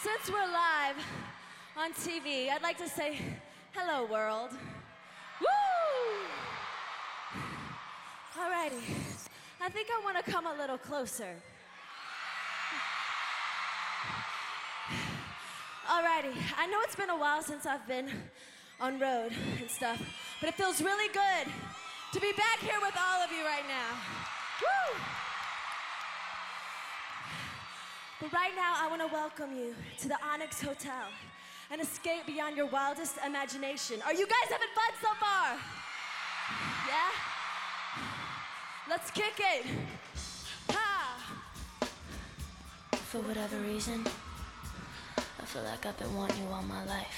Since we're live on TV, I'd like to say hello, world. Woo! Alrighty, I think I want to come a little closer. Alrighty, I know it's been a while since I've been on road and stuff, but it feels really good to be back here with all of you right now. Woo! But right now, I want to welcome you to the Onyx Hotel and escape beyond your wildest imagination. Are you guys having fun so far? Yeah? Let's kick it. Ha! For whatever reason, I feel like I've been wanting you all my life.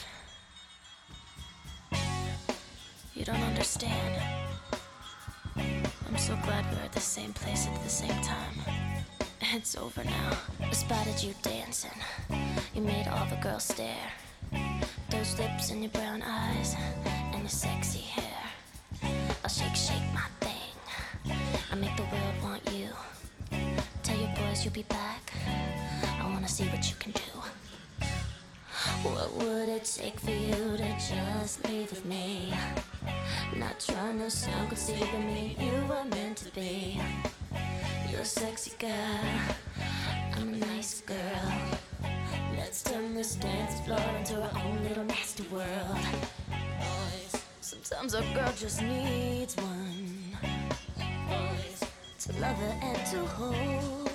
You don't understand. I'm so glad we're at the same place at the same time. It's over now. I spotted you dancing. You made all the girls stare. Those lips and your brown eyes and your sexy hair. I'll shake, shake my thing. I make the world want you. Tell your boys you'll be back. I wanna see what you can do. What would it take for you to just leave with me? Not trying to sound conceited, but me, you were meant to be. You're a sexy girl, I'm a nice girl. Let's turn this dance floor into our own little nasty world. Sometimes a girl just needs one to love her and to hold.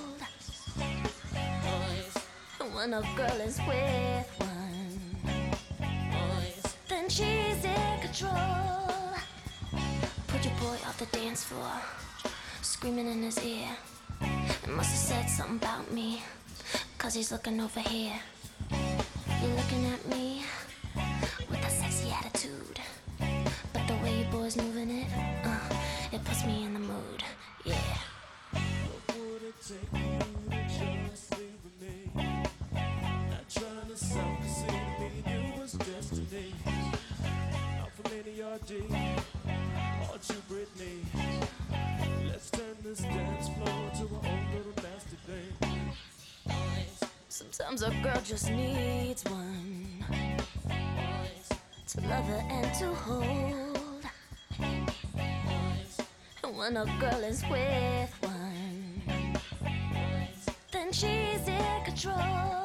And when a girl is with one, then she's in control. Put your boy off the dance floor, screaming in his ear. It must have said something about me, 'cause he's looking over here. You're looking at me with that sexy attitude, but the way you boys moving it, it puts me in the mood, yeah. What would it take for you to just leave with me? Not trying to sound conceited, me and you was destiny. I'm from NERD, aren't you Britney? Let's turn this dance floor to our own little nasty thing. Sometimes a girl just needs one to love her and to hold. And when a girl is with one, then she's in control.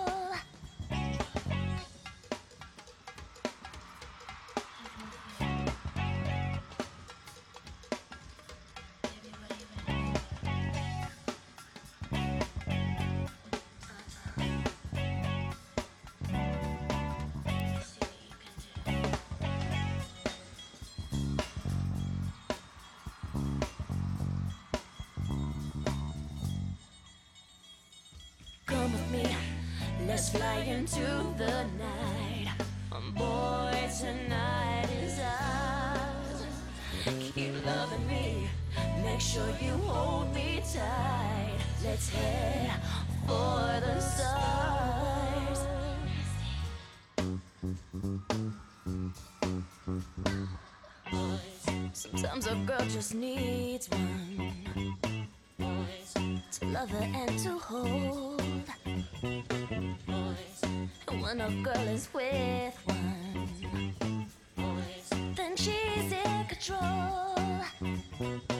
Come with me, let's fly into the night. Boy, tonight is ours. Keep loving me, make sure you hold me tight. Let's head for the stars. Sometimes a girl just needs one to love her and to hold. And when a girl is with one, then she's in control.